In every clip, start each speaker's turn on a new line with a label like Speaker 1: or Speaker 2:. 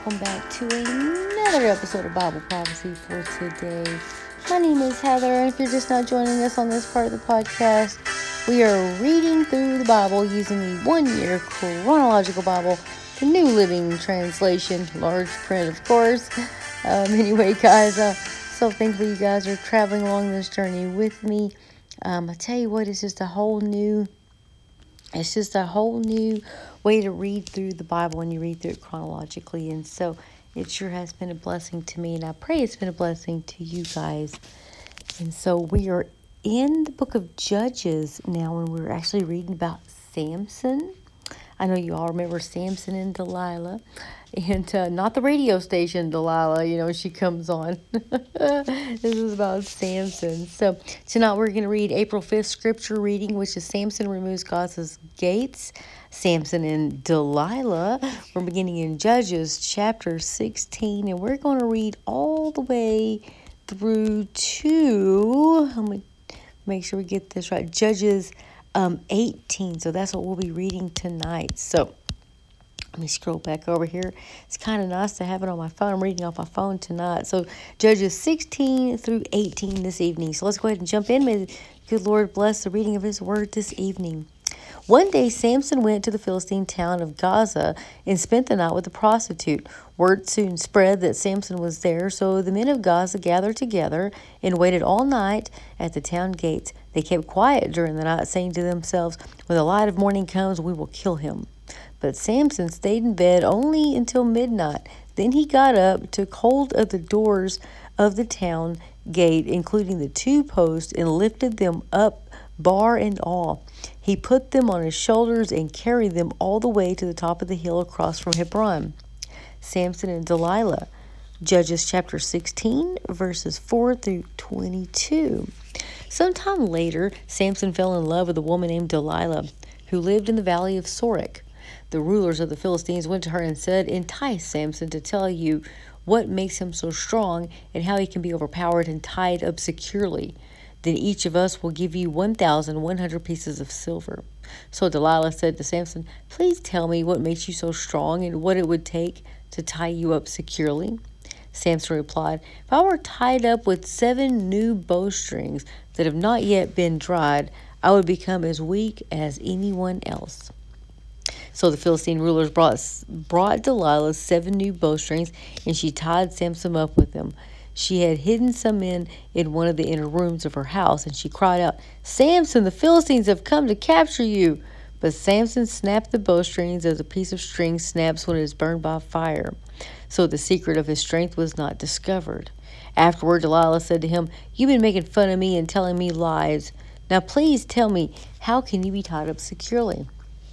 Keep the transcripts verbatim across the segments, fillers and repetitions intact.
Speaker 1: welcome back to another episode of Bible Prophecy for today. My name is Heather, and if you're just not joining us on this part of the podcast, we are reading through the Bible using the one-year chronological Bible, the New Living Translation, large print, of course. Um, anyway, guys, uh, so thankful you guys are traveling along this journey with me. Um, I tell you what, it's just a whole new, it's just a whole new way to read through the Bible when you read through it chronologically. And so it sure has been a blessing to me, and I pray it's been a blessing to you guys. And so we are in the book of Judges now, and we're actually reading about Samson. I know you all remember Samson and Delilah, and uh, not the radio station Delilah, you know, she comes on. This is about Samson. So tonight we're going to read April fifth scripture reading, which is Samson removes Gaza's gates. Samson and Delilah. We're beginning in Judges chapter sixteen, and we're going to read all the way through to, let me make sure we get this right, Judges um, eighteen. So that's what we'll be reading tonight. So let me scroll back over here. It's kind of nice to have it on my phone. I'm reading off my phone tonight. So Judges sixteen through eighteen this evening. So let's go ahead and jump in. May the good Lord bless the reading of his word this evening. One day Samson went to the Philistine town of Gaza and spent the night with a prostitute. Word soon spread that Samson was there, so the men of Gaza gathered together and waited all night at the town gates. They kept quiet during the night, saying to themselves, "When the light of morning comes, we will kill him." But Samson stayed in bed only until midnight. Then he got up, took hold of the doors of the town gate, including the two posts, and lifted them up, bar and all. He put them on his shoulders and carried them all the way to the top of the hill across from Hebron. Samson and Delilah. Judges chapter sixteen, verses four through twenty-two. Sometime later, Samson fell in love with a woman named Delilah, who lived in the valley of Sorek. The rulers of the Philistines went to her and said, "Entice Samson to tell you what makes him so strong and how he can be overpowered and tied up securely. Then each of us will give you one thousand one hundred pieces of silver." So Delilah said to Samson, "Please tell me what makes you so strong and what it would take to tie you up securely." Samson replied, "If I were tied up with seven new bowstrings that have not yet been dried, I would become as weak as anyone else." So the Philistine rulers brought, brought Delilah seven new bowstrings, and she tied Samson up with them. She had hidden some in, in one of the inner rooms of her house, and she cried out, "Samson, the Philistines have come to capture you!" But Samson snapped the bowstrings as a piece of string snaps when it is burned by fire. So the secret of his strength was not discovered. Afterward, Delilah said to him, "You've been making fun of me and telling me lies. Now please tell me, how can you be tied up securely?"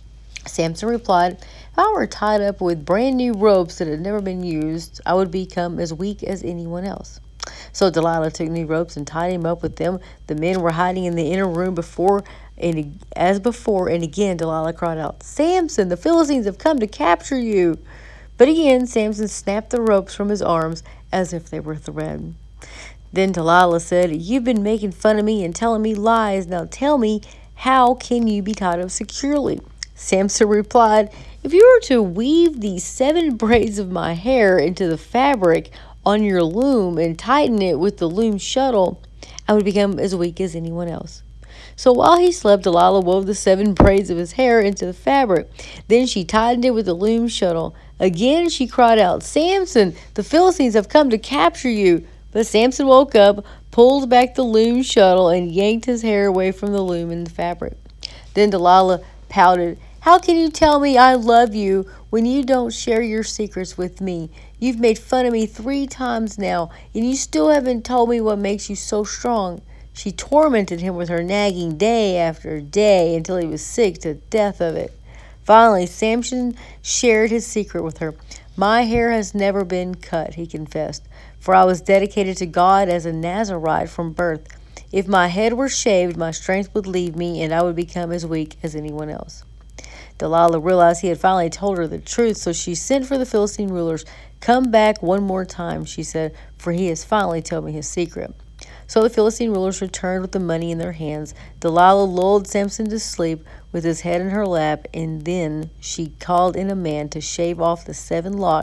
Speaker 1: Samson replied, "If I were tied up with brand new ropes that had never been used, I would become as weak as anyone else." So Delilah took new ropes and tied him up with them. The men were hiding in the inner room before and as before, and again Delilah cried out, "Samson, the Philistines have come to capture you." But again Samson snapped the ropes from his arms as if they were thread. Then Delilah said, "You've been making fun of me and telling me lies. Now tell me, how can you be tied up securely?" Samson replied, "If you were to weave these seven braids of my hair into the fabric on your loom and tighten it with the loom shuttle, I would become as weak as anyone else." So while he slept, Delilah wove the seven braids of his hair into the fabric. Then she tightened it with the loom shuttle. Again she cried out, "Samson, the Philistines have come to capture you." But Samson woke up, pulled back the loom shuttle, and yanked his hair away from the loom and the fabric. Then Delilah pouted, "How can you tell me I love you when you don't share your secrets with me? You've made fun of me three times now, and you still haven't told me what makes you so strong." She tormented him with her nagging day after day until he was sick to death of it. Finally, Samson shared his secret with her. "My hair has never been cut," he confessed, "for I was dedicated to God as a Nazirite from birth. If my head were shaved, my strength would leave me, and I would become as weak as anyone else." Delilah realized he had finally told her the truth, so she sent for the Philistine rulers. "Come back one more time," she said, "for he has finally told me his secret." So the Philistine rulers returned with the money in their hands. Delilah lulled Samson to sleep with his head in her lap, and then she called in a man to shave off the seven locks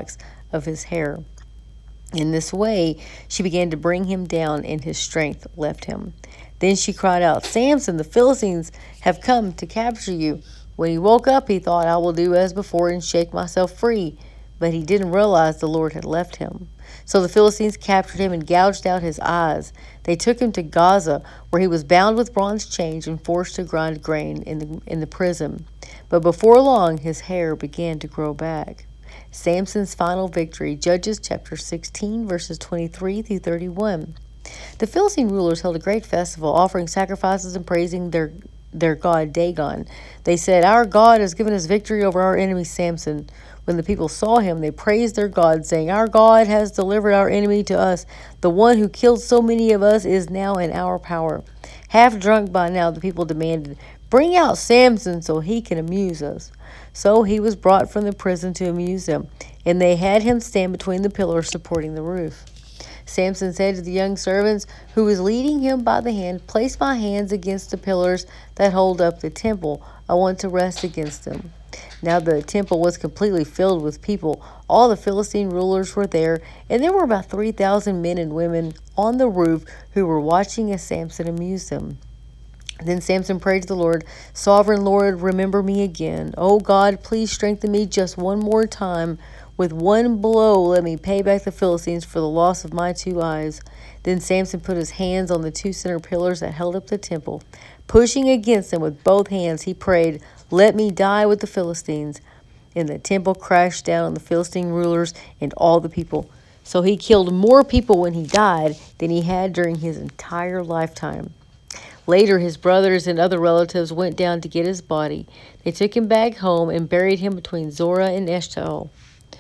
Speaker 1: of his hair. In this way, she began to bring him down, and his strength left him. Then she cried out, "Samson, the Philistines have come to capture you." When he woke up, he thought, "I will do as before and shake myself free." But he didn't realize the Lord had left him. So the Philistines captured him and gouged out his eyes. They took him to Gaza, where he was bound with bronze chains and forced to grind grain in the, in the prison. But before long, his hair began to grow back. Samson's final victory, Judges chapter sixteen, verses twenty-three through thirty-one. The Philistine rulers held a great festival, offering sacrifices and praising their their god Dagon. They said, "Our God has given us victory over our enemy Samson." When the people saw him, they praised their God, saying, "Our God has delivered our enemy to us. The one who killed so many of us is now in our power." Half drunk by now, the people demanded, "Bring out Samson so he can amuse us." So he was brought from the prison to amuse them, and they had him stand between the pillars supporting the roof. Samson said to the young servants who was leading him by the hand, "Place my hands against the pillars that hold up the temple. I want to rest against them." Now the temple was completely filled with people. All the Philistine rulers were there, and there were about three thousand men and women on the roof who were watching as Samson amused them. Then Samson prayed to the Lord, "Sovereign Lord, remember me again. Oh God, please strengthen me just one more time. With one blow, let me pay back the Philistines for the loss of my two eyes." Then Samson put his hands on the two center pillars that held up the temple. Pushing against them with both hands, he prayed, "Let me die with the Philistines." And the temple crashed down on the Philistine rulers and all the people. So he killed more people when he died than he had during his entire lifetime. Later, his brothers and other relatives went down to get his body. They took him back home and buried him between Zorah and Eshtaol,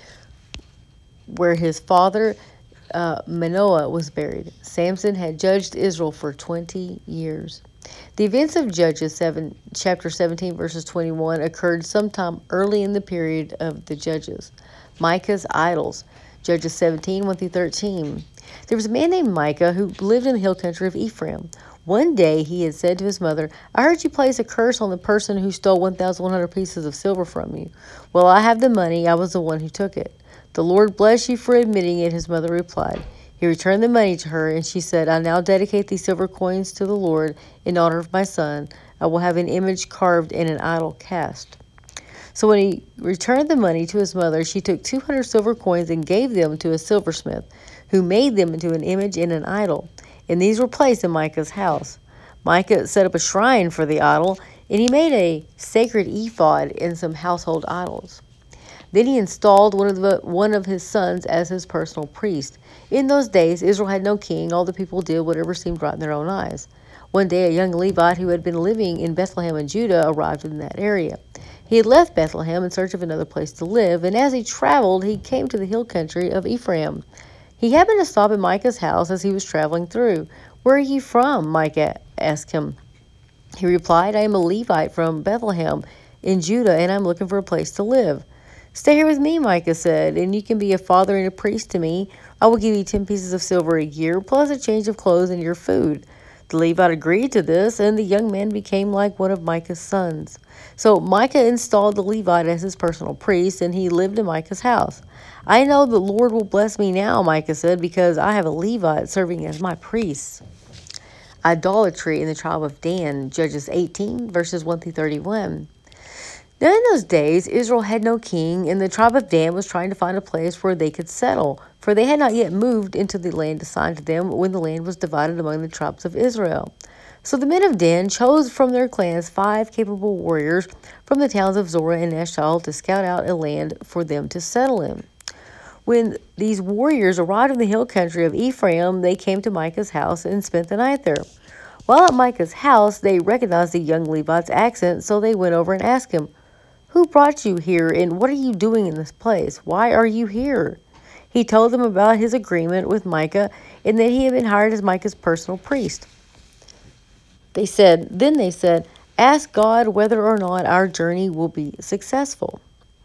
Speaker 1: where his father uh, Manoah was buried. Samson had judged Israel for twenty years. The events of Judges seven, chapter seventeen, verses twenty-one occurred sometime early in the period of the Judges. Micah's idols, Judges seventeen, one through thirteen. There was a man named Micah who lived in the hill country of Ephraim. One day he had said to his mother, "I heard you place a curse on the person who stole one thousand one hundred pieces of silver from you. Well, I have the money. I was the one who took it." "The Lord bless you for admitting it," his mother replied. He returned the money to her, and she said, "I now dedicate these silver coins to the Lord in honor of my son. I will have an image carved and an idol cast." So when he returned the money to his mother, she took two hundred silver coins and gave them to a silversmith, who made them into an image and an idol. And these were placed in Micah's house. Micah set up a shrine for the idol, and he made a sacred ephod and some household idols. Then he installed one of, the, one of his sons as his personal priest. In those days, Israel had no king. All the people did whatever seemed right in their own eyes. One day, a young Levite who had been living in Bethlehem in Judah arrived in that area. He had left Bethlehem in search of another place to live, and as he traveled, he came to the hill country of Ephraim. He happened to stop at Micah's house as he was traveling through. "Where are you from?" Micah asked him. He replied, "I am a Levite from Bethlehem in Judah, and I'm looking for a place to live." "Stay here with me," Micah said, "and you can be a father and a priest to me. I will give you ten pieces of silver a year, plus a change of clothes and your food." The Levite agreed to this, and the young man became like one of Micah's sons. So Micah installed the Levite as his personal priest, and he lived in Micah's house. "I know the Lord will bless me now," Micah said, "because I have a Levite serving as my priest." Idolatry in the tribe of Dan, Judges eighteen, verses one through thirty-one. Now in those days, Israel had no king, and the tribe of Dan was trying to find a place where they could settle, for they had not yet moved into the land assigned to them when the land was divided among the tribes of Israel. So the men of Dan chose from their clans five capable warriors from the towns of Zorah and Eshtaol to scout out a land for them to settle in. When these warriors arrived in the hill country of Ephraim, they came to Micah's house and spent the night there. While at Micah's house, they recognized the young Levite's accent, so they went over and asked him, "Who brought you here, and what are you doing in this place? Why are you here?" He told them about his agreement with Micah and that he had been hired as Micah's personal priest. They said, then they said, "Ask God whether or not our journey will be successful."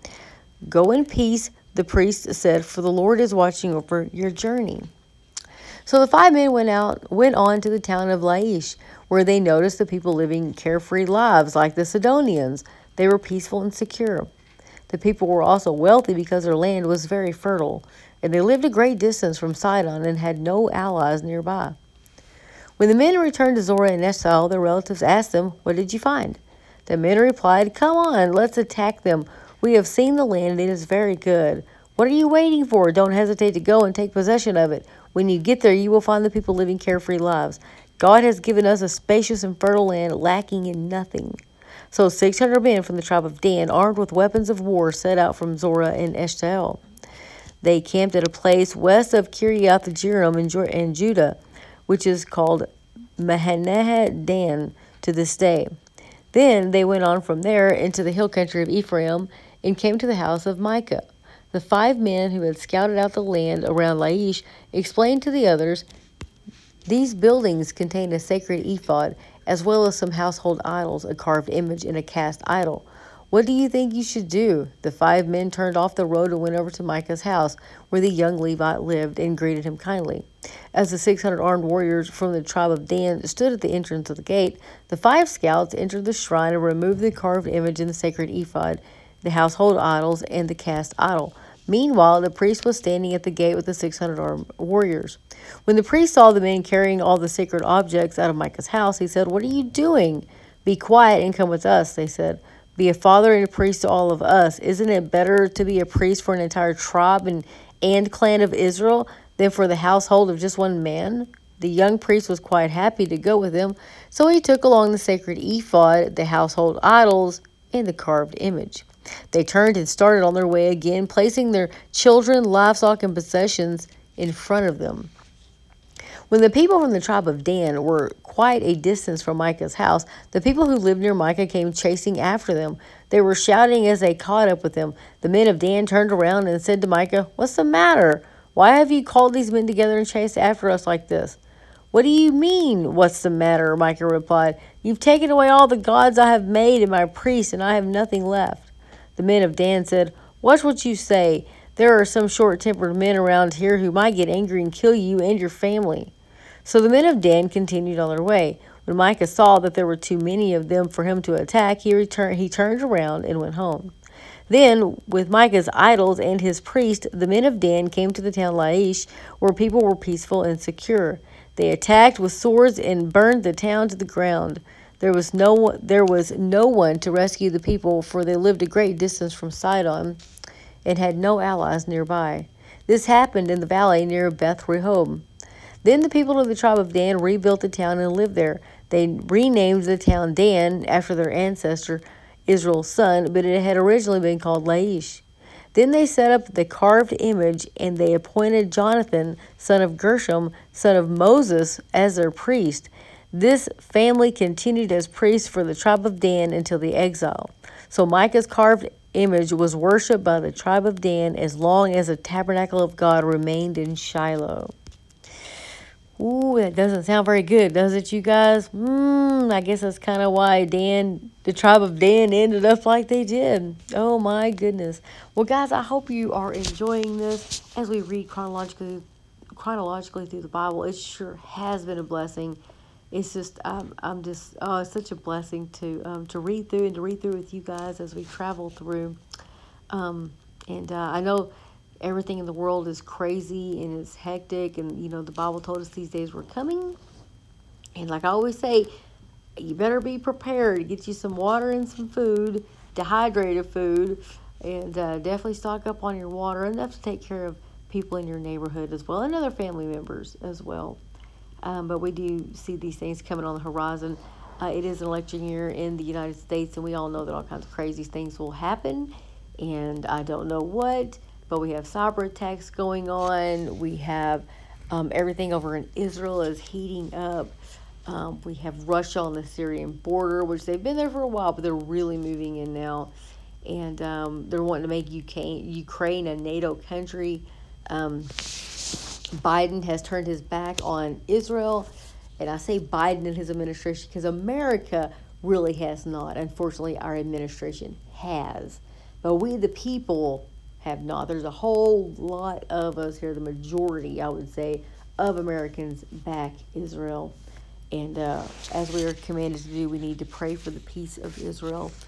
Speaker 1: "Go in peace," the priest said, "for the Lord is watching over your journey." So the five men went out, went on to the town of Laish, where they noticed the people living carefree lives like the Sidonians. They were peaceful and secure. The people were also wealthy because their land was very fertile, and they lived a great distance from Sidon and had no allies nearby. When the men returned to Zorah and Eshtaol, their relatives asked them, "What did you find?" The men replied, "Come on, let's attack them. We have seen the land, and it is very good. What are you waiting for? Don't hesitate to go and take possession of it. When you get there, you will find the people living carefree lives. God has given us a spacious and fertile land, lacking in nothing." So six hundred men from the tribe of Dan, armed with weapons of war, set out from Zorah and Eshtaol. They camped at a place west of Kiriath Jearim in, in Judah, which is called Mahaneh Dan to this day. Then they went on from there into the hill country of Ephraim and came to the house of Micah. The five men who had scouted out the land around Laish explained to the others, "These buildings contain a sacred ephod, as well as some household idols, a carved image, and a cast idol. What do you think you should do?" The five men turned off the road and went over to Micah's house, where the young Levite lived, and greeted him kindly. As the six hundred armed warriors from the tribe of Dan stood at the entrance of the gate, the five scouts entered the shrine and removed the carved image and the sacred ephod, the household idols, and the cast idol. Meanwhile, the priest was standing at the gate with the six hundred armed warriors. When the priest saw the men carrying all the sacred objects out of Micah's house, he said, "What are you doing?" "Be quiet and come with us," they said. "Be a father and a priest to all of us. Isn't it better to be a priest for an entire tribe and, and clan of Israel than for the household of just one man?" The young priest was quite happy to go with them, so he took along the sacred ephod, the household idols, and the carved image. They turned and started on their way again, placing their children, livestock, and possessions in front of them. When the people from the tribe of Dan were quite a distance from Micah's house, the people who lived near Micah came chasing after them. They were shouting as they caught up with them. The men of Dan turned around and said to Micah, "What's the matter? Why have you called these men together and chased after us like this?" "What do you mean, what's the matter?" Micah replied. "You've taken away all the gods I have made and my priests, and I have nothing left." The men of Dan said, "Watch what you say. There are some short-tempered men around here who might get angry and kill you and your family." So the men of Dan continued on their way. When Micah saw that there were too many of them for him to attack, he returned, he turned around and went home. Then, with Micah's idols and his priest, the men of Dan came to the town Laish, where people were peaceful and secure. They attacked with swords and burned the town to the ground. There was no there was no one to rescue the people, for they lived a great distance from Sidon and had no allies nearby. This happened in the valley near Beth Rehob. Then the people of the tribe of Dan rebuilt the town and lived there. They renamed the town Dan after their ancestor Israel's son, but it had originally been called Laish. Then they set up the carved image, and they appointed Jonathan, son of Gershom, son of Moses, as their priest. This family continued as priests for the tribe of Dan until the exile. So Micah's carved image was worshipped by the tribe of Dan as long as the tabernacle of God remained in Shiloh. Ooh, that doesn't sound very good, does it, you guys? Hmm, I guess that's kind of why Dan, the tribe of Dan, ended up like they did. Oh, my goodness. Well, guys, I hope you are enjoying this as we read chronologically, chronologically through the Bible. It sure has been a blessing. It's just, I'm, I'm just, oh, it's such a blessing to um, to read through and to read through with you guys as we travel through. Um, and uh, I know everything in the world is crazy and it's hectic, and you know the Bible told us these days were coming. And like I always say, you better be prepared. Get you some water and some food, dehydrated food, and uh, definitely stock up on your water, enough to take care of people in your neighborhood as well, and other family members as well. Um, but we do see these things coming on the horizon. Uh, it is an election year in the United States, and we all know that all kinds of crazy things will happen, and I don't know what. But we have cyber attacks going on. We have um, everything over in Israel is heating up. Um, we have Russia on the Syrian border, which they've been there for a while, but they're really moving in now. And um, they're wanting to make Ukraine, Ukraine a NATO country. Um, Biden has turned his back on Israel. And I say Biden and his administration because America really has not. Unfortunately, our administration has. But we, the people, have not. There's a whole lot of us here, the majority, I would say, of Americans back Israel. And uh, as we are commanded to do, we need to pray for the peace of Israel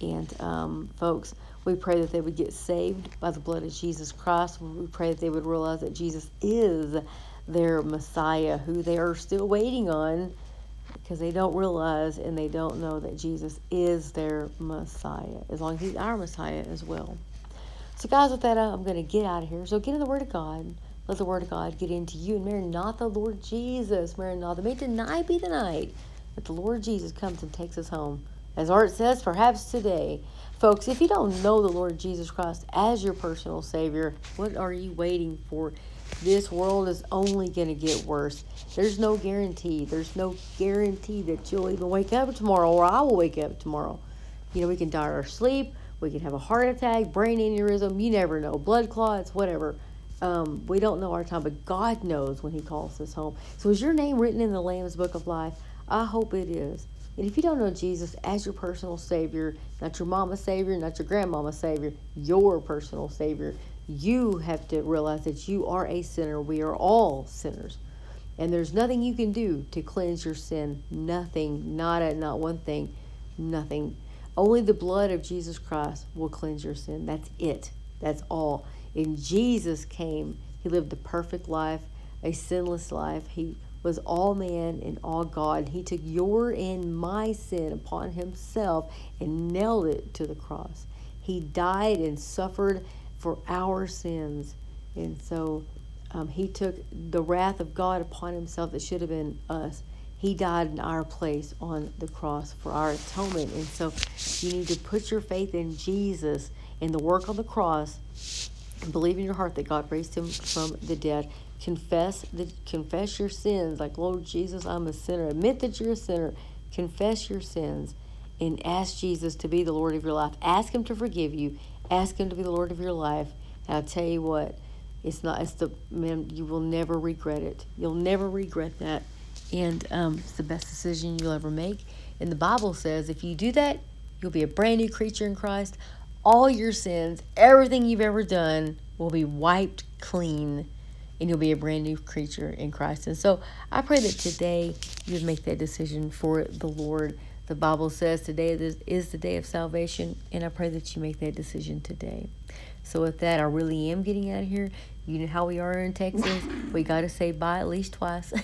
Speaker 1: And um, folks, we pray that they would get saved by the blood of Jesus Christ. We pray that they would realize that Jesus is their Messiah, who they are still waiting on, because they don't realize and they don't know that Jesus is their Messiah, as long as he's our Messiah as well. So guys, with that, I'm going to get out of here. So get in the Word of God. Let the Word of God get into you. And Maranatha, Lord Jesus. Maranatha. May tonight be the night that the Lord Jesus comes and takes us home. As Art says, perhaps today. Folks, if you don't know the Lord Jesus Christ as your personal Savior, what are you waiting for? This world is only going to get worse. There's no guarantee. There's no guarantee that you'll even wake up tomorrow, or I will wake up tomorrow. You know, we can die in our sleep. We can have a heart attack, brain aneurysm. You never know. Blood clots, whatever. Um, we don't know our time, but God knows when he calls us home. So is your name written in the Lamb's Book of Life? I hope it is. And if you don't know Jesus as your personal Savior, not your mama's Savior, not your grandmama's Savior, your personal Savior, you have to realize that you are a sinner. We are all sinners. And there's nothing you can do to cleanse your sin. Nothing. Not a, not one thing. Nothing. Only the blood of Jesus Christ will cleanse your sin. That's it. That's all. And Jesus came. He lived a perfect life, a sinless life. He was all man and all God. He took your and my sin upon himself and nailed it to the cross. He died and suffered for our sins. And so um, he took the wrath of God upon himself that should have been us. He died in our place on the cross for our atonement. And so you need to put your faith in Jesus and the work on the cross, and believe in your heart that God raised him from the dead. Confess the, confess your sins. Like, Lord Jesus, I'm a sinner. Admit that you're a sinner. Confess your sins and ask Jesus to be the Lord of your life. Ask him to forgive you. Ask him to be the Lord of your life. And I'll tell you what, it's not, it's the, man, you will never regret it. You'll never regret that. And um, it's the best decision you'll ever make. And the Bible says if you do that, you'll be a brand new creature in Christ. All your sins, everything you've ever done will be wiped clean, and you'll be a brand new creature in Christ. And so I pray that today you would make that decision for the Lord. The Bible says today is the day of salvation, and I pray that you make that decision today. So with that, I really am getting out of here. You know how we are in Texas. We got to say bye at least twice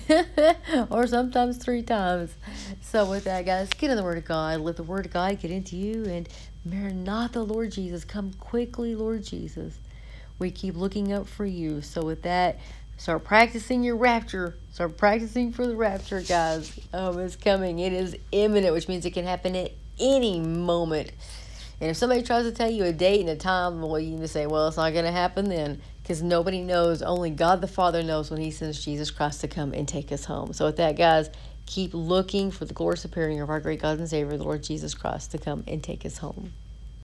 Speaker 1: or sometimes three times. So with that, guys, get in the Word of God. Let the Word of God get into you. And Maranatha, Lord Jesus. Come quickly, Lord Jesus. We keep looking up for you. So with that, start practicing your rapture. Start practicing for the rapture, guys. Um, it's coming. It is imminent, which means it can happen at any moment. And if somebody tries to tell you a date and a time, well, you just say, well, it's not going to happen then. Because nobody knows. Only God the Father knows when he sends Jesus Christ to come and take us home. So with that, guys, keep looking for the glorious appearing of our great God and Savior, the Lord Jesus Christ, to come and take us home.